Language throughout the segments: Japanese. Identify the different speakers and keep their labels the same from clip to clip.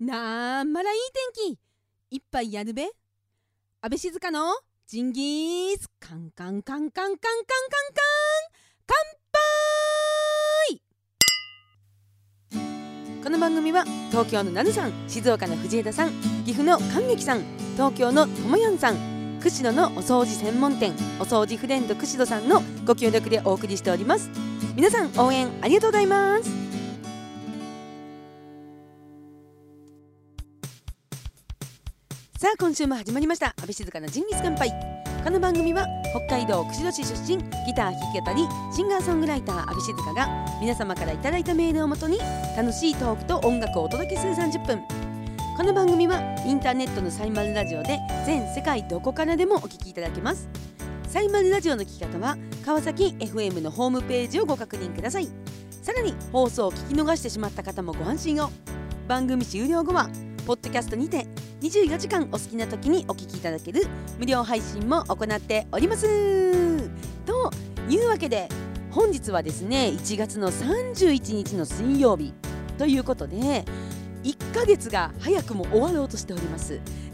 Speaker 1: なんまらいい天気いっぱいやるべ。安倍静香のジンギースカンカンカンカンカンカンカンカン乾杯。この番組は東京のなるさん、静岡の藤枝さん、岐阜の神劇さん、東京のともやんさん、釧路のお掃除専門店お掃除フレンド釧路さんのご協力でお送りしております。皆さん応援ありがとうございます。さあ今週も始まりました安倍静香のジンギス乾杯。この番組は北海道釧路市出身、ギター弾き語りシンガーソングライター安倍静香が皆様からいただいたメールをもとに楽しいトークと音楽をお届けする30分。この番組はインターネットのサイマルラジオで全世界どこからでもお聞きいただけます。サイマルラジオの聞き方は川崎 FM のホームページをご確認ください。さらに放送を聞き逃してしまった方もご安心を。番組終了後はポッドキャストにて24時間お好きな時にお聞きいただける無料配信も行っております。というわけで本日はですね1月の31日の水曜日ということで1ヶ月が早くも終わろうとしております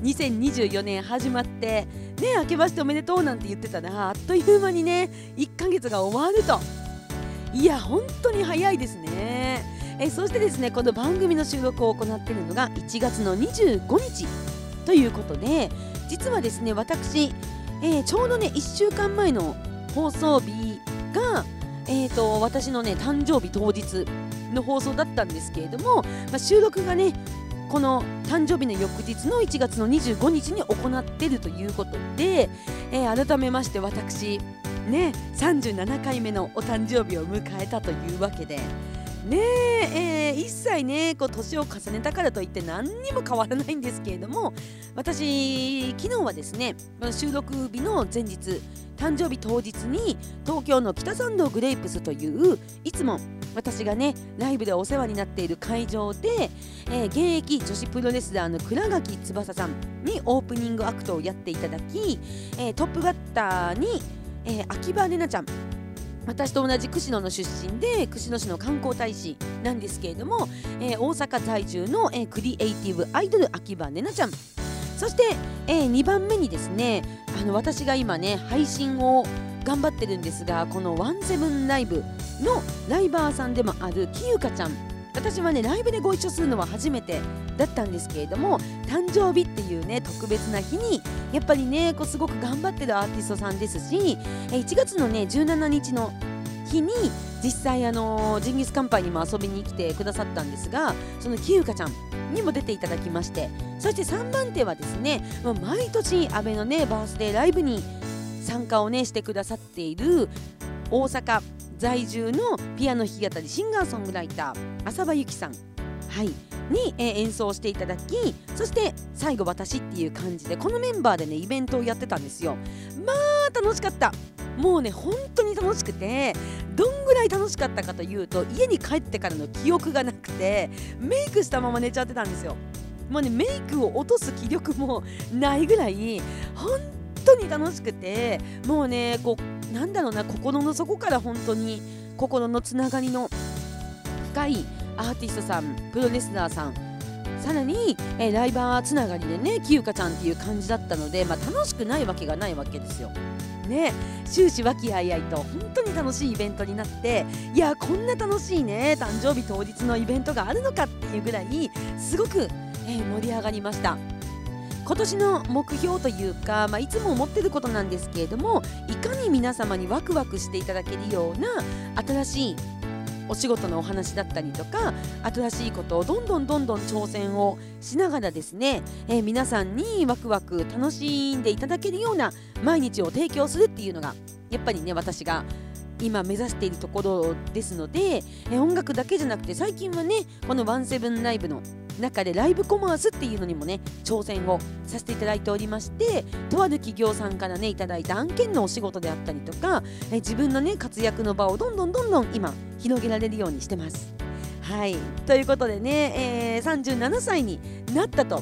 Speaker 1: 。2024年始まってね、明けましておめでとうなんて言ってたらあっという間にね1ヶ月が終わると。いや本当に早いですね。そしてですねこの番組の収録を行っているのが1月の25日ということで、実はですね私、ちょうどね1週間前の放送日が、私のね誕生日当日の放送だったんですけれども、収録がねこの誕生日の翌日の1月の25日に行っているということで、改めまして私ね37回目のお誕生日を迎えたというわけでね、一切ねこう年を重ねたからといって何にも変わらないんですけれども、私昨日はですね収録日の前日誕生日当日に東京の北参道グレイプスといういつも私がねライブでお世話になっている会場で、現役女子プロレスラーの倉垣翼さんにオープニングアクトをやっていただき、トップバッターに、秋葉玲奈ちゃん、私と同じ釧路の出身で釧路市の観光大使なんですけれども、大阪在住の、クリエイティブアイドル秋葉玲奈ちゃん、そして、2番目にですね私が今ね配信を頑張ってるんですが、このワンセブンライブのライバーさんでもあるきゆかちゃん、私はねライブでご一緒するのは初めてだったんですけれども、誕生日っていうね特別な日にやっぱりねこうすごく頑張ってるアーティストさんですし、1月のね17日の日に実際ジンギスカンパイにも遊びに来てくださったんですが、そのきゆかちゃんにも出ていただきまして、そして3番手はですね毎年安倍のねバースデーライブに参加をねしてくださっている大阪在住のピアノ弾き語りシンガーソングライター浅場ゆきさん、に、演奏していただき、そして最後私っていう感じでこのメンバーでねイベントをやってたんですよ。まあ楽しかった。もうね本当に楽しくて、どんぐらい楽しかったかというと家に帰ってからの記憶がなくてメイクしたまま寝ちゃってたんですよ。もうねメイクを落とす気力もないぐらい本当に楽しくて、もうねこうなんだろうな、心の底から本当に心のつながりの深いアーティストさん、プロレスラーさん、さらに、ライバーつながりでねきゆかちゃんっていう感じだったので、楽しくないわけがないわけですよね。終始和気あいあいと本当に楽しいイベントになって、いやこんな楽しいね誕生日当日のイベントがあるのかっていうぐらいすごく、盛り上がりました。今年の目標というか、いつも思ってることなんですけれども、いかに皆様にワクワクしていただけるような新しいお仕事のお話だったりとか、新しいことをどんどん挑戦をしながらですね、皆さんにワクワク楽しんでいただけるような毎日を提供するっていうのがやっぱりね私が今目指しているところですので、音楽だけじゃなくて最近はねこのワンセブンライブの中でライブコマースっていうのにもね挑戦をさせていただいておりまして、とある企業さんからねいただいた案件のお仕事であったりとか、自分のね活躍の場をどんどん今広げられるようにしてます。ということでね、37歳になったと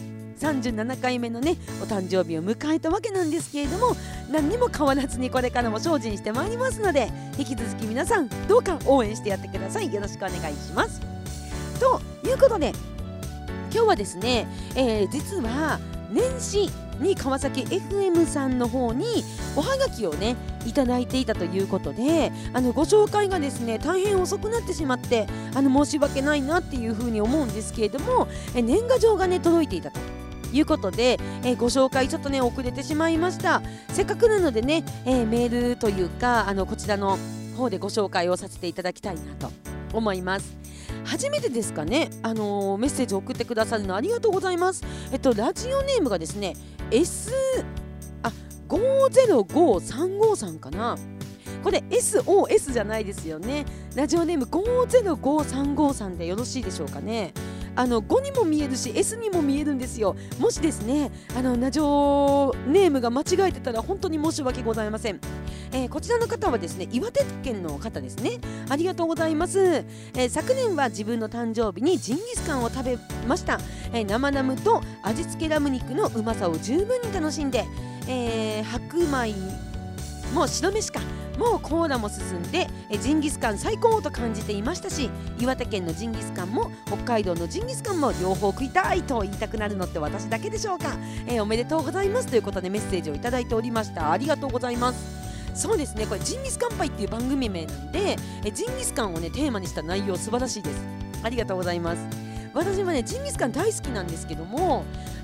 Speaker 1: 37回目のねお誕生日を迎えたわけなんですけれども、何にも変わらずにこれからも精進してまいりますので、引き続き皆さんどうか応援してやってください。よろしくお願いします。ということで今日はですね、実は年始に川崎 FM さんの方におはがきをねいただいていたということで、ご紹介がですね大変遅くなってしまって申し訳ないなっていうふうに思うんですけれども、年賀状がね届いていたということで、ご紹介ちょっとね遅れてしまいました。せっかくなのでね、メールというかこちらの方でご紹介をさせていただきたいなと思います。初めてですかね、メッセージを送ってくださるのありがとうございます。ラジオネームがですね 50535さんかな。これ SOS じゃないですよね。ラジオネーム50535さんでよろしいでしょうかね。5にも見えるし S にも見えるんですよ。もしですねラジオネームが間違えてたら本当に申し訳ございません。こちらの方はですね岩手県の方ですね。ありがとうございます。昨年は自分の誕生日にジンギスカンを食べました。生ラムと味付けラム肉のうまさを十分に楽しんで、白米もう白飯かもうコーラも進んでジンギスカン最高と感じていましたし、岩手県のジンギスカンも北海道のジンギスカンも両方食いたいと言いたくなるのって私だけでしょうか。おめでとうございますということでメッセージをいただいておりました。ありがとうございます。そうですね、これジンギスカンパイっていう番組名なんでジンギスカンをねテーマにした内容素晴らしいです。ありがとうございます。私はねジンギスカン大好きなんですけども、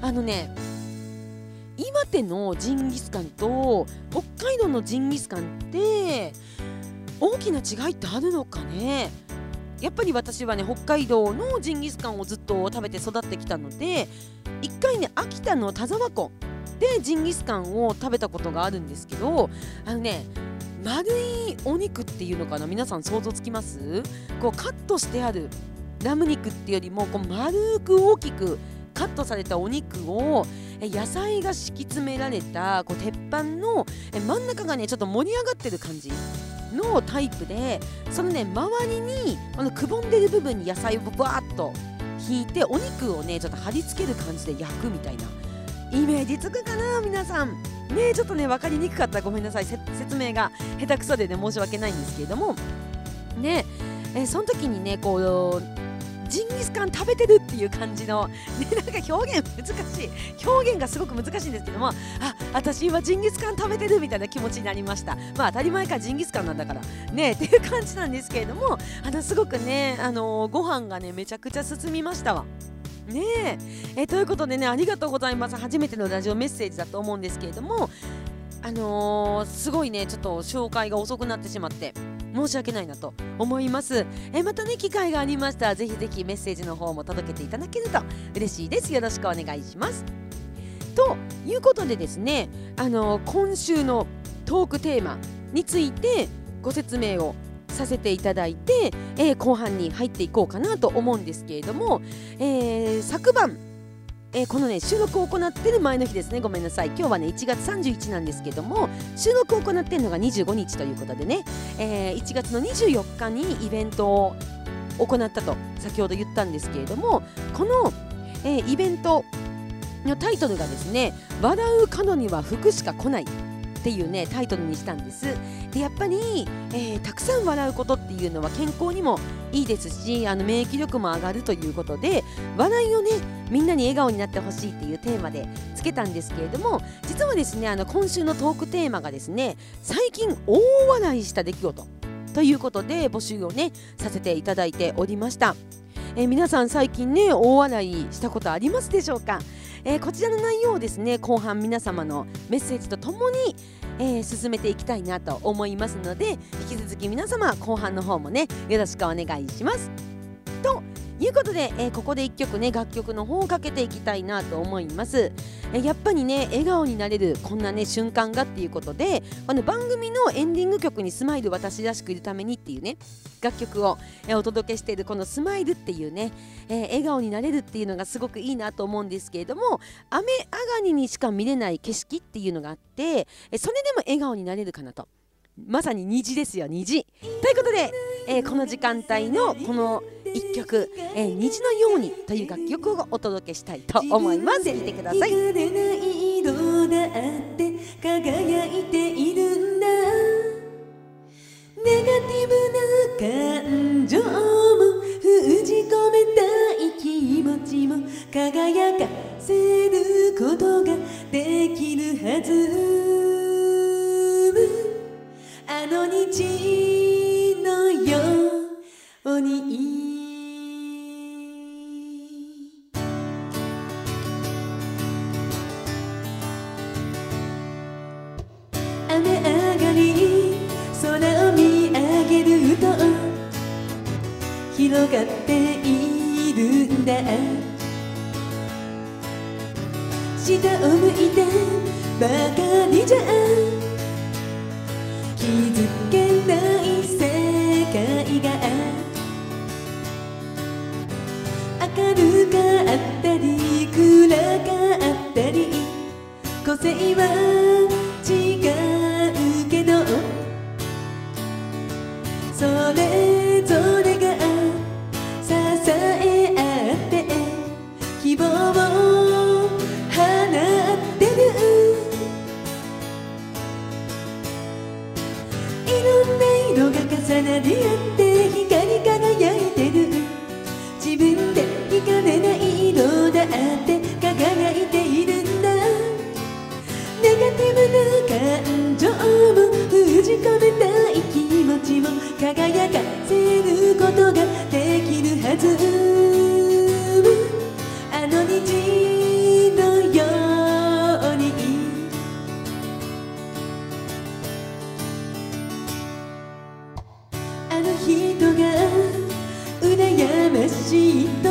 Speaker 1: 岩手のジンギスカンと北海道のジンギスカンって大きな違いってあるのかね。やっぱり私はね北海道のジンギスカンをずっと食べて育ってきたので、一回ね秋田の田沢湖でジンギスカンを食べたことがあるんですけど、丸いお肉っていうのかな、皆さん想像つきます？こうカットしてあるラム肉っていうよりもこう丸く大きくカットされたお肉を野菜が敷き詰められたこう鉄板の真ん中がねちょっと盛り上がってる感じのタイプで、そのね周りにこのくぼんでる部分に野菜をバーッと引いてお肉をねちょっと貼り付ける感じで焼くみたいなイメージつくかな皆さんね。ちょっとね分かりにくかったらごめんなさい。説明が下手くそでね申し訳ないんですけれどもね、その時にねこうジンギスカン食べてるっていう感じの、ね、なんか表現難しい表現がすごく難しいんですけども、私今ジンギスカン食べてるみたいな気持ちになりました。まあ当たり前かジンギスカンなんだからねっていう感じなんですけれども、すごくねご飯がねめちゃくちゃ進みましたわねということでねありがとうございます。初めてのラジオメッセージだと思うんですけれども、すごいねちょっと紹介が遅くなってしまって申し訳ないなと思います。またね機会がありましたらぜひぜひメッセージの方も届けていただけると嬉しいです。よろしくお願いします。ということでですね今週のトークテーマについてご説明をさせていただいて、後半に入っていこうかなと思うんですけれども、昨晩このね収録を行っている前の日ですね。ごめんなさい。今日はね1月31なんですけども収録を行っているのが25日ということでね、1月の24日にイベントを行ったと先ほど言ったんですけれども、この、イベントのタイトルがですね笑う角には服しか来ないっていうねタイトルにしたんです。でやっぱり、たくさん笑うことっていうのは健康にもいいですし免疫力も上がるということで、笑いをねみんなに笑顔になってほしいっていうテーマでつけたんですけれども、実はですね今週のトークテーマがですね最近大笑いした出来事ということで募集をねさせていただいておりました。皆さん最近ね大笑いしたことありますでしょうか。こちらの内容をですね後半皆様のメッセージとともに、進めていきたいなと思いますので、引き続き皆様後半の方もねよろしくお願いします。ということで、ここで1曲ね楽曲の方をかけていきたいなと思います。やっぱりね笑顔になれるこんなね瞬間がっていうことで、番組のエンディング曲にスマイル私らしくいるためにっていうね楽曲を、お届けしているこのスマイルっていうね、笑顔になれるっていうのがすごくいいなと思うんですけれども、雨上がりにしか見れない景色っていうのがあって、それでも笑顔になれるかなと。まさに虹ですよ虹ということで、この時間帯のこの一曲、虹のようにという楽曲をお届けしたいと思います。聴いてください。
Speaker 2: 色だって輝いているんだ。ネガティブな感情も封じ込めたい気持ちも輝かせることができるはず。あの日のように雨上がり空を見上げると広がっているんだ。下を向いてばかりじゃ気づけない世界が明るかったり暗かったり個性は違うけどそれぞれが支え合って希望を放ってる。いろんな色が重なり合って光り輝いてる。自分で惹かれない色だって輝いているんだ。ネガティブな感情も封じ込めたい気持ちも輝かせることができるはず。あの日のようにあの人が羨ましいと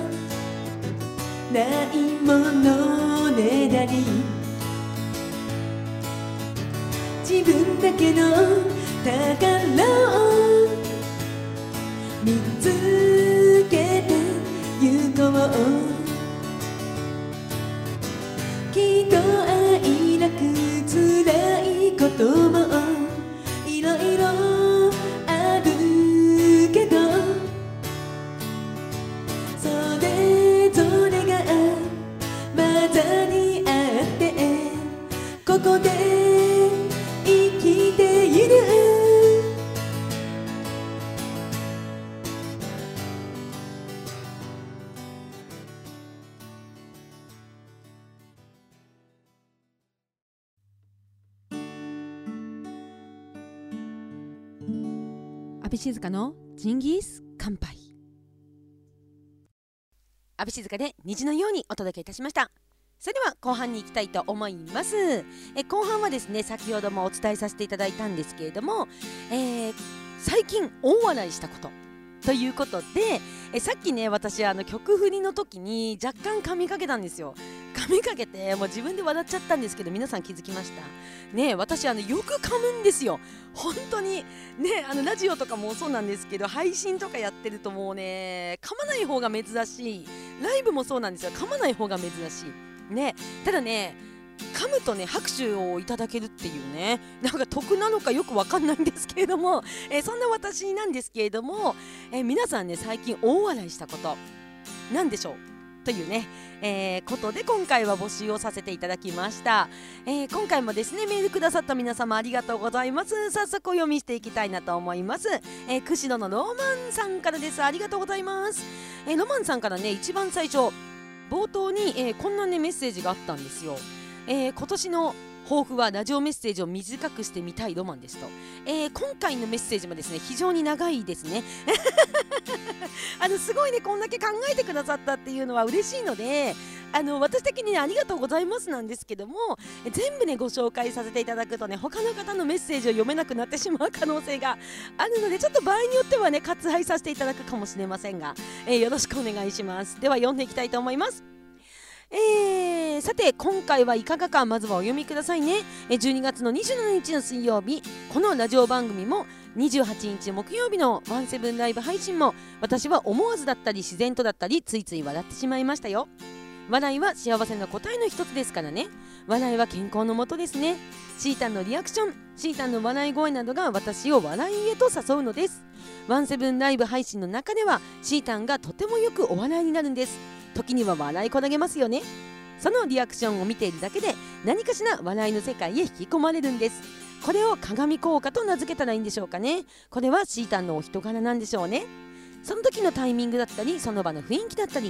Speaker 2: ないものねだり自分だけの宝を見つけてゆこう。きっと愛なく辛いこともいろいろあるけどそれぞれが混ざり合ってここで生きている。
Speaker 1: 阿部静香のジンギス乾杯。阿部静香で虹のようにお届けいたしました。それでは後半に行きたいと思います。後半はですね、先ほどもお伝えさせていただいたんですけれども、最近大笑いしたことということで、さっきね私曲振りの時に若干噛みかけたんですよ。噛みかけてもう自分で笑っちゃったんですけど、皆さん気づきましたね。私よく噛むんですよ本当にね。ラジオとかもそうなんですけど、配信とかやってるともうね噛まない方が珍しい。ライブもそうなんですよ、噛まない方が珍しいね。ただね噛むとね拍手をいただけるっていうね、なんか得なのかよくわかんないんですけれども、そんな私なんですけれども、皆さんね最近大笑いしたことなんでしょうというね、ことで今回は募集をさせていただきました。今回もですねメールくださった皆様ありがとうございます。早速お読みしていきたいなと思います。釧路のローマンさんからです。ありがとうございます。ロマンさんからね一番最初冒頭に、こんなねメッセージがあったんですよ。今年の抱負はラジオメッセージを短くしてみたいロマンですと。今回のメッセージもですね非常に長いですねすごいねこんだけ考えてくださったっていうのは嬉しいので、私的にねありがとうございますなんですけども、全部ねご紹介させていただくとね他の方のメッセージを読めなくなってしまう可能性があるので、ちょっと場合によってはね割愛させていただくかもしれませんが、よろしくお願いします。では読んでいきたいと思います。さて今回はいかがか、まずはお読みくださいね。12月の27日の水曜日、このラジオ番組も28日木曜日のワンセブンライブ配信も私は思わずだったり自然とだったりついつい笑ってしまいましたよ。笑いは幸せな答えの一つですからね。笑いは健康のもとですね。シータンのリアクション、シータンの笑い声などが私を笑いへと誘うのです。ワンセブンライブ配信の中ではシータンがとてもよくお笑いになるんです。時には笑いこらげますよね。そのリアクションを見ているだけで何かしら笑いの世界へ引き込まれるんです。これを鏡効果と名付けたらいいんでしょうかね。これはシータンのお人柄なんでしょうね。その時のタイミングだったりその場の雰囲気だったり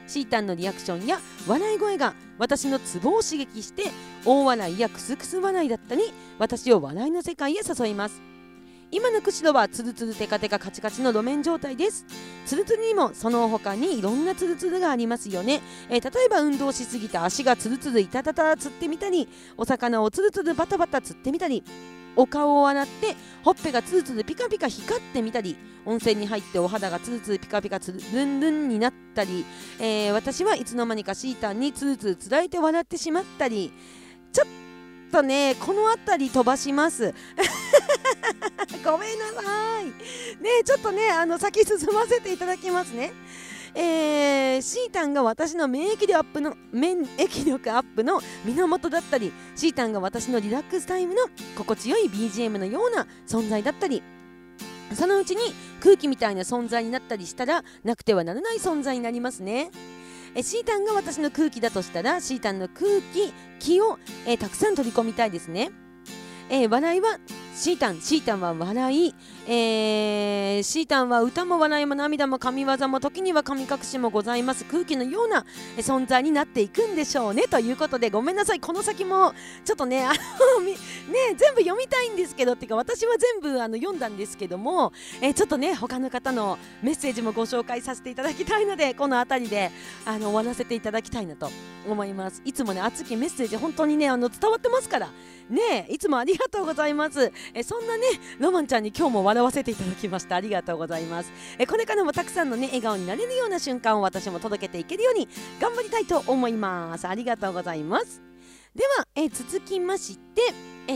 Speaker 1: シータンのリアクションや笑い声が私のツボを刺激して大笑いやクスクス笑いだったり私を笑いの世界へ誘います。今の釧路はツルツルテカテカカチカチの路面状態です。ツルツルにもその他にいろんなツルツルがありますよね。例えば運動しすぎて足がツルツルイタタタ釣ってみたり、お魚をツルツルバタバタ釣ってみたり、お顔を洗ってほっぺがツルツルピカピカ光ってみたり、温泉に入ってお肌がツルツルピカピカツルルンルンになったり、私はいつの間にかシータンにツルツルつられて笑ってしまったり、ちょっとねこの辺り飛ばしますごめんなさいね。ちょっとね先進ませていただきますね。シータンが私の免疫力アップの源だったり、シータンが私のリラックスタイムの心地よい BGM のような存在だったり、そのうちに空気みたいな存在になったりしたらなくてはならない存在になりますね。シータンが私の空気だとしたらシータンの気を、たくさん取り込みたいですね。笑いはシータンは笑い、シータンは歌も笑いも涙も神業も時には神隠しもございます空気のような存在になっていくんでしょうね。ということでごめんなさい、この先もちょっとね全部読みたいんですけど、っていうか私は全部読んだんですけども、ちょっとね他の方のメッセージもご紹介させていただきたいので、この辺りで終わらせていただきたいなと思います。いつもね熱きメッセージ本当にね伝わってますからね、いつもありがとうございます。そんなねロマンちゃんに今日も笑わせていただきました。ありがとうございます。これからもたくさんのね笑顔になれるような瞬間を私も届けていけるように頑張りたいと思います。ありがとうございます。では、続きまして、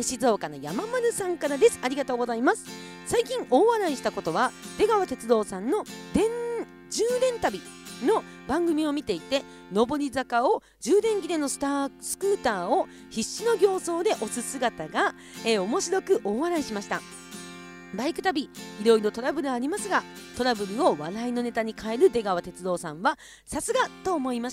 Speaker 1: 静岡の山丸さんからです。ありがとうございます。最近大笑いしたことは出川鉄道さんの充電旅の番組を見ていて、上り坂を充電切れのスクーターを必死の形相で押す姿が、面白く大笑いしました。バイク旅いろいろトラブルありますが、トラブルを笑いのネタに変える出川鉄道さんはさすがと思いました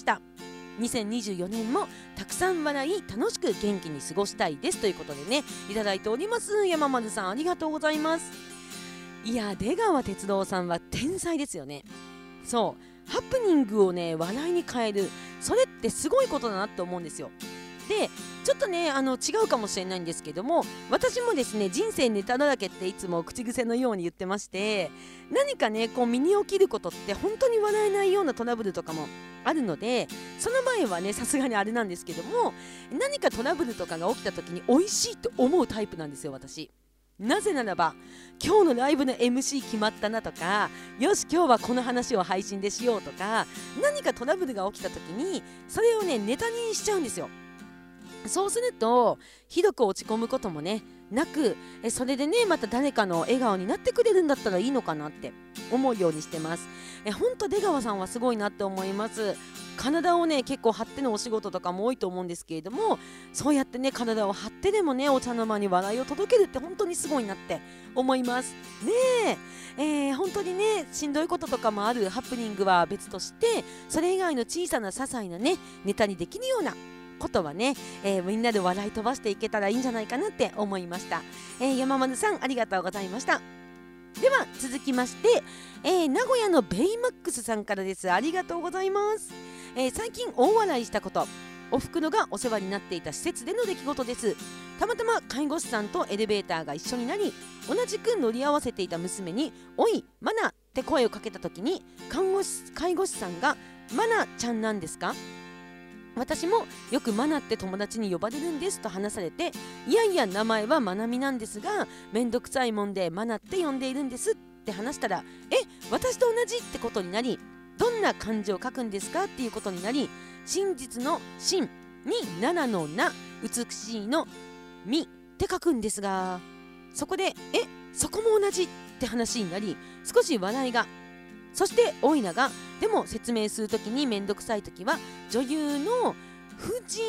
Speaker 1: 。2024年もたくさん笑い楽しく元気に過ごしたいですということでねいただいております。山丸さんありがとうございます。いや出川鉄道さんは天才ですよね。そうハプニングをね笑いに変える、それってすごいことだなって思うんですよ。でちょっとね違うかもしれないんですけども、私もですね人生ネタだらけっていつも口癖のように言ってまして、何かねこう身に起きることって本当に笑えないようなトラブルとかもあるので、その前はねさすがにあれなんですけども、何かトラブルとかが起きた時に美味しいと思うタイプなんですよ私。なぜならば今日のライブの MC 決まったなとか、よし今日はこの話を配信でしようとか、何かトラブルが起きた時にそれをねネタにしちゃうんですよ。そうするとひどく落ち込むこともねなく、それでねまた誰かの笑顔になってくれるんだったらいいのかなって思うようにしてます。ほんと出川さんはすごいなって思います。体をね結構張ってのお仕事とかも多いと思うんですけれども、そうやってね体を張ってでもねお茶の間に笑いを届けるって本当にすごいなって思いますね。本当にねしんどいこととかもあるハプニングは別として、それ以外の小さな些細なねネタにできるようなことはね、みんなで笑い飛ばしていけたらいいんじゃないかなって思いました。山丸さんありがとうございました。では続きまして、名古屋のベイマックスさんからです。ありがとうございます。最近大笑いしたこと、おふくろがお世話になっていた施設での出来事です。たまたま介護士さんとエレベーターが一緒になり、同じく乗り合わせていた娘においマナって声をかけた時に、介護士さんがマナちゃんなんですか、私もよくマナって友達に呼ばれるんですと話されて、いやいや名前はマナミなんですがめんどくさいもんでマナって呼んでいるんですって話したら、私と同じってことになり、どんな漢字を書くんですかっていうことになり、真実の真に七のな、美しいのみって書くんですが、そこでそこも同じって話になり、少し笑いが。そしておいらがでも説明するときにめんどくさいときは女優の藤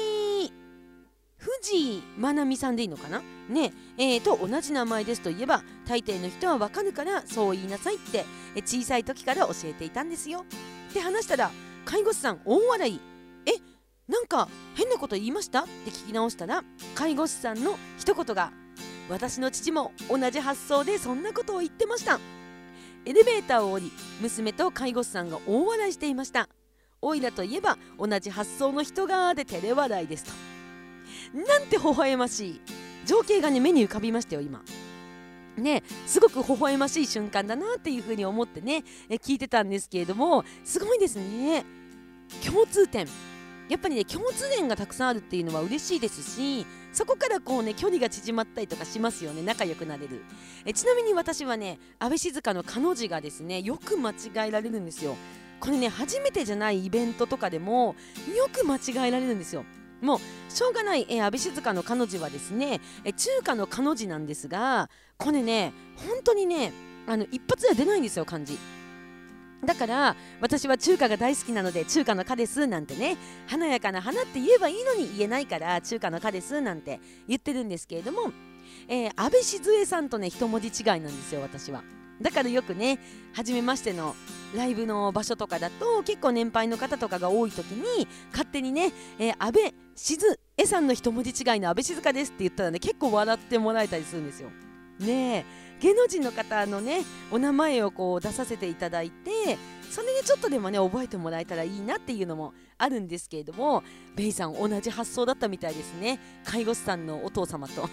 Speaker 1: 井まなみさんでいいのかなねと同じ名前ですと言えば大抵の人はわかるからそう言いなさいって小さい時から教えていたんですよって話したら、介護士さん大笑い。なんか変なこと言いましたって聞き直したら、介護士さんの一言が、私の父も同じ発想でそんなことを言ってました。エレベーターを降り、娘と介護士さんが大笑いしていました。 オイラといえば同じ発想の人がで照れ笑いですと。なんて微笑ましい情景がね目に浮かびましたよ今ね。すごく微笑ましい瞬間だなっていう風に思ってね聞いてたんですけれども、すごいですね。共通点やっぱりね共通点がたくさんあるっていうのは嬉しいですし、そこからこうね距離が縮まったりとかしますよね。仲良くなれる。ちなみに私はね安倍静香の彼女がですねよく間違えられるんですよ。これね初めてじゃないイベントとかでもよく間違えられるんですよ。もうしょうがない、安倍静香の彼女はですね中華の彼女なんですが、これね本当にね一発では出ないんですよ漢字。だから私は中華が大好きなので中華の花ですなんてね、華やかな花って言えばいいのに言えないから中華の花ですなんて言ってるんですけれども、安倍静江さんとね一文字違いなんですよ私は。だからよくね初めましてのライブの場所とかだと結構年配の方とかが多い時に勝手にね、安倍静江さんの一文字違いの安倍静香ですって言ったらね結構笑ってもらえたりするんですよね。芸能人の方のねお名前をこう出させていただいて、それでちょっとでもね覚えてもらえたらいいなっていうのもあるんですけれども、ベイさん同じ発想だったみたいですね。介護士さんのお父様と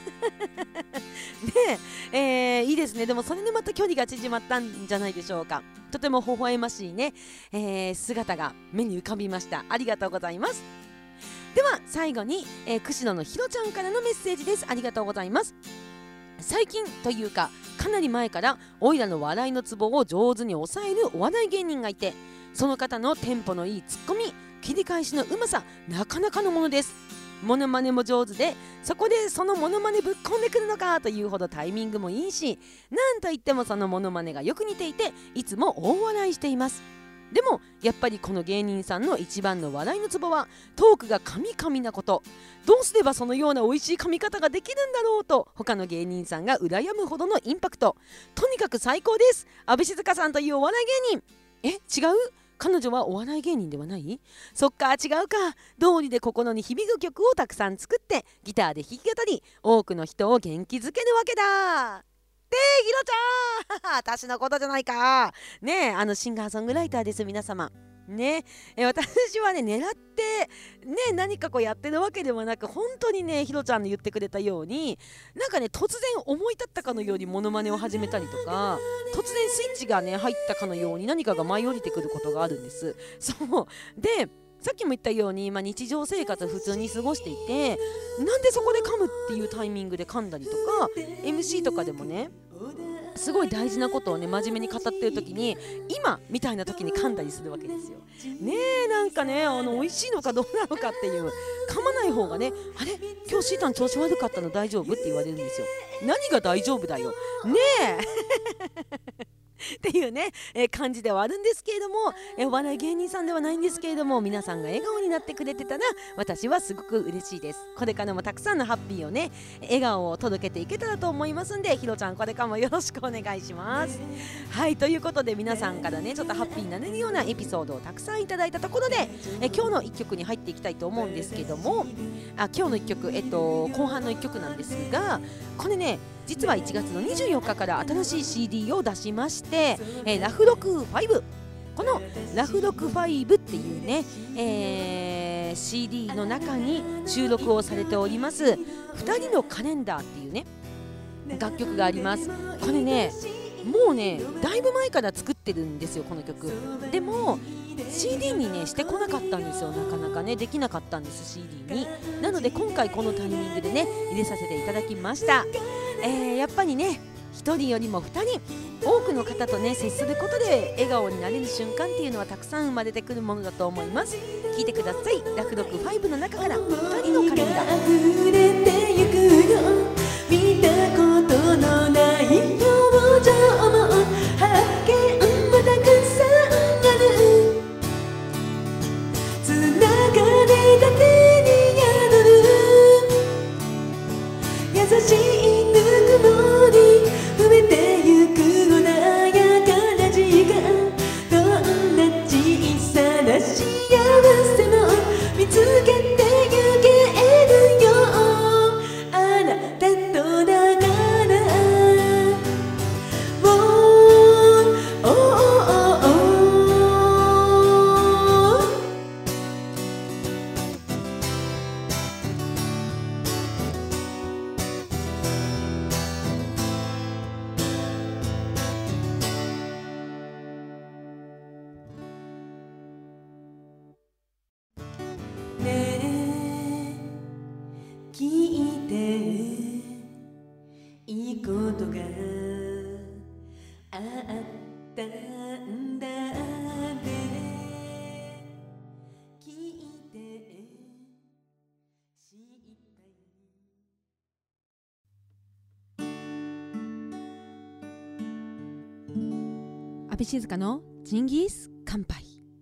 Speaker 1: で、いいですね。でもそれでまた距離が縮まったんじゃないでしょうか。とても微笑ましいね、姿が目に浮かびました。ありがとうございます。では最後に、釧路のひろちゃんからのメッセージです。ありがとうございます。最近というかかなり前からオイラの笑いのツボを上手に抑えるお笑い芸人がいて、その方のテンポのいいツッコミ切り返しのうまさなかなかのものです。モノマネも上手で、そこでそのモノマネぶっ込んでくるのかというほどタイミングもいいし、なんといってもそのモノマネがよく似ていていつも大笑いしています。でもやっぱりこの芸人さんの一番の笑いのツボはトークが神々なこと。どうすればそのような美味しい噛み方ができるんだろうと他の芸人さんが羨むほどのインパクト。とにかく最高です。安倍静香さんというお笑い芸人。違う？彼女はお笑い芸人ではない？そっか違うか。道理で心に響く曲をたくさん作ってギターで弾き語り多くの人を元気づけるわけだ。ひろちゃん私のことじゃないかね。シンガーソングライターです皆様ね。私はね狙ってね何かこうやってるわけではなく、本当にねひろちゃんの言ってくれたようになんかね突然思い立ったかのようにモノマネを始めたりとか、突然スイッチがね入ったかのように何かが舞い降りてくることがあるんです。そうでさっきも言ったように、日常生活普通に過ごしていて、なんでそこで噛むっていうタイミングで噛んだりとか MC とかでもねすごい大事なことをね真面目に語ってる時に今みたいな時に噛んだりするわけですよね。なんかね美味しいのかどうなのかっていう噛まない方がね、あれ今日シータン調子悪かったの大丈夫って言われるんですよ。何が大丈夫だよねっていうね、感じではあるんですけれども、お笑い芸人さんではないんですけれども、皆さんが笑顔になってくれてたら私はすごく嬉しいです。これからもたくさんのハッピーをね笑顔を届けていけたらと思いますんで、ひろちゃんこれからもよろしくお願いします。はい、ということで皆さんからねちょっとハッピーになれるようなエピソードをたくさんいただいたところで、今日の1曲に入っていきたいと思うんですけども、今日の1曲、後半の1曲なんですが、これね実は1月の24日から新しい CD を出しまして、ラフロク5、このラフロク5っていうね、CD の中に収録をされております2人のカレンダーっていうね楽曲があります。これねもうねだいぶ前から作ってるんですよこの曲。でも CD にねしてこなかったんですよ。なかなかねできなかったんです CD に。なので今回このタイミングでね入れさせていただきました。やっぱりね1人よりも2人多くの方とね接することで笑顔になれる瞬間っていうのはたくさん生まれてくるものだと思います。聞いてください。ラフロク5の中から2人のカレンダー。
Speaker 2: 溢れてゆくよ見たことのない表情も発見もたくさんある。つながれた手に宿る優しいぬくもり増えてゆく穏やかな時間。どんな小さな幸せも見つけてゆけるよ。あなた聞いていいことがあったんだね。聞いて知りたい。
Speaker 1: 安倍静香のジンギス乾杯。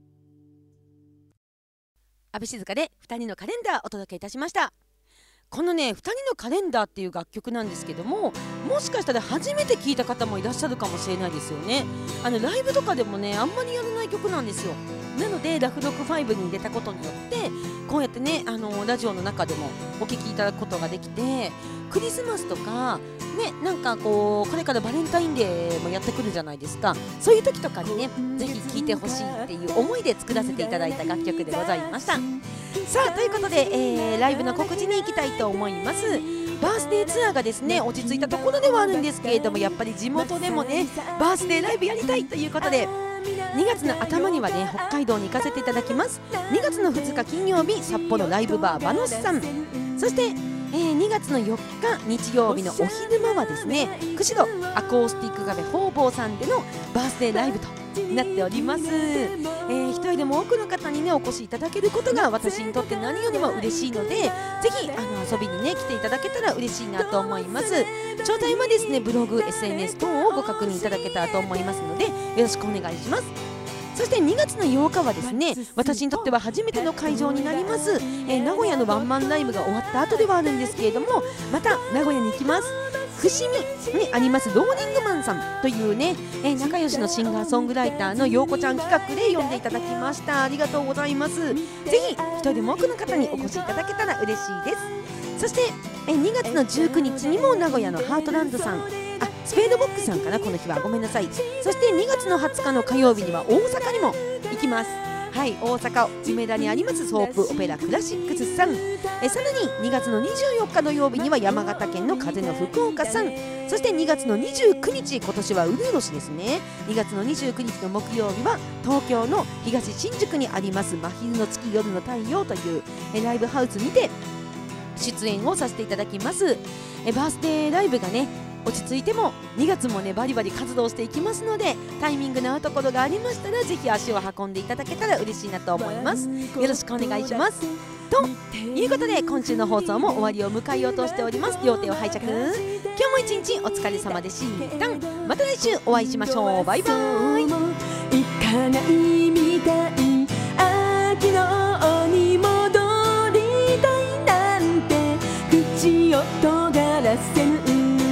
Speaker 1: 安倍静香で2人のカレンダーお届けいたしました。このね2人のカレンダーっていう楽曲なんですけども、もしかしたら初めて聴いた方もいらっしゃるかもしれないですよね。ライブとかでもねあんまりやらない曲なんですよ。なのでラフロック5に入れたことによってこうやってねラジオの中でもお聴きいただくことができて、クリスマスとかね、なんかこれからバレンタインデーもやってくるじゃないですか。そういう時とかにねぜひ聴いてほしいっていう思いで作らせていただいた楽曲でございました。さあということで、ライブの告知に行きたいと思います。バースデーツアーがですね落ち着いたところではあるんですけれども、やっぱり地元でもねバースデーライブやりたいということで2月の頭にはね北海道に行かせていただきます。2月の2日金曜日札幌ライブバーバノスさん、そして2月の4日日曜日のお昼間はですね釧路アコースティックカフェ方々さんでのバースデーライブとなっております。一人でも多くの方にねお越しいただけることが私にとって何よりも嬉しいので、ぜひ遊びにね来ていただけたら嬉しいなと思います。詳細はですねブログ SNS 等をご確認いただけたらと思いますのでよろしくお願いします。そして2月の8日はですね私にとっては初めての会場になります、名古屋のワンマンライブが終わった後ではあるんですけれども、また名古屋に行きます。伏見にありますローリングマンさんというね、仲良しのシンガーソングライターの陽子ちゃん企画で呼んでいただきました。ありがとうございます。ぜひ一人でも多くの方にお越しいただけたら嬉しいです。そして2月の19日にも名古屋のハートランドさん、スペードボックスさんかな、この日はごめんなさい。そして2月の20日の火曜日には大阪にも行きます。はい、大阪梅田にありますソープオペラクラシックスさん、さらに2月の24日土曜日には山形県の風の福岡さん、そして2月の29日今年はうるう年ですね。2月の29日の木曜日は東京の東新宿にあります真昼の月夜の太陽というライブハウスにて出演をさせていただきます。バースデーライブがね落ち着いても2月もねバリバリ活動していきますので、タイミングの合うところがありましたらぜひ足を運んでいただけたら嬉しいなと思います。よろしくお願いします。ということで今週の放送も終わりを迎えようとしております。両手を拝借。今日も一日お疲れ様でした。また来週お会いしましょう。バイバイ。
Speaker 2: 行かないみたい秋のに戻りたいなんて口を尖らせぬ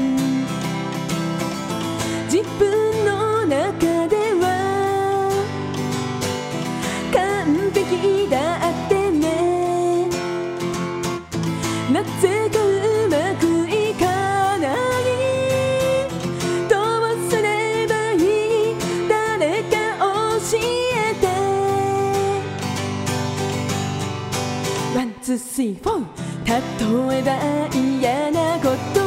Speaker 2: 自分の中では完璧だってね。なぜかうまくいかないどうすればいい誰か教えて。ワンツースリーフォー例えば嫌なこと